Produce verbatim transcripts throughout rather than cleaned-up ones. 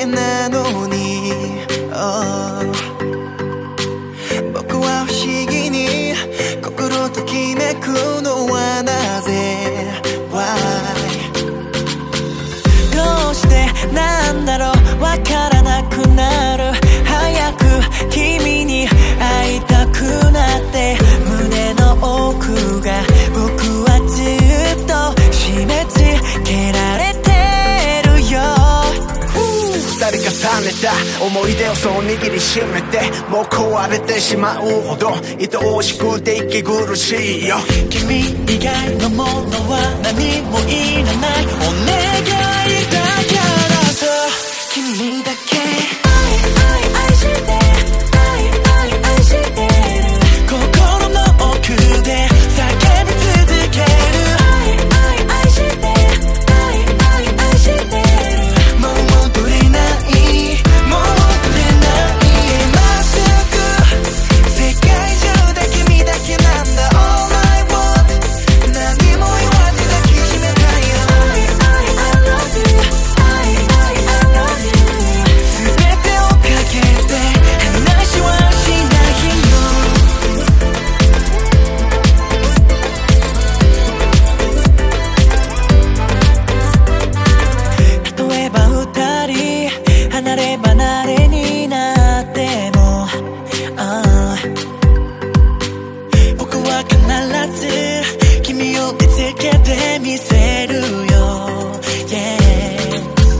けなのに、oh、僕は不思議に心ときめくのはなぜ Why どうしてなんだろうわからなくなる。早く君に会いたくなって胸の奥が僕はずっと締め付けられてるよ。 二人重ねた思い出をそう握りしめてもう壊れてしまうほど愛おしくて息苦しいよ。 君以外のものは何もいらないお願いだからさ君だけ愛愛愛して愛愛愛してる心の奥で叫び続ける愛愛愛して愛愛愛してるもう戻れないもう戻れないまっすぐ世界中で君だけなんだ All I want 何も言わず抱きしめたいよ I, I, I love you I, I, I love you 全てをかけて話はしないよ。例えば二人離れ離れになっても、ああ僕は必ず君を見つけてみせるよ、yeah。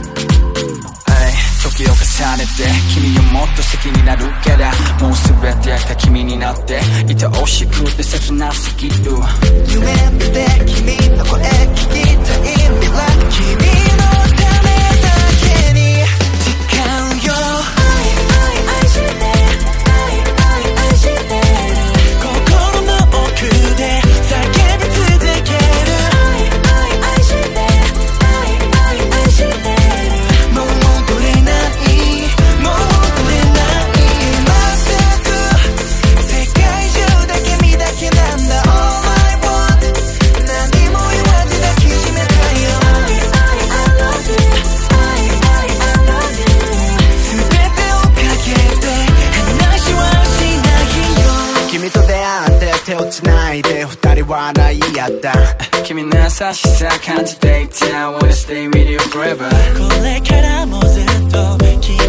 時を重ねて君をもっと好きになるからもう全てが君になって愛おしくて切なすぎる。 夢見て君の声聞きたい未来君のためだけに誓うよ。愛愛愛して愛愛愛してる心の奥で叫び続ける愛愛愛して愛愛愛してるもう戻れないもう戻れないまっすぐ世界中で君だけなんだ All I want 何も言わず抱きしめたいよ I, I, I love you I, I, I love you 全てをかけて話はしないよ。 君と出会って手をつないで二人笑い合った君の優しさ感じていた I wanna stay with you forever これからもずっと君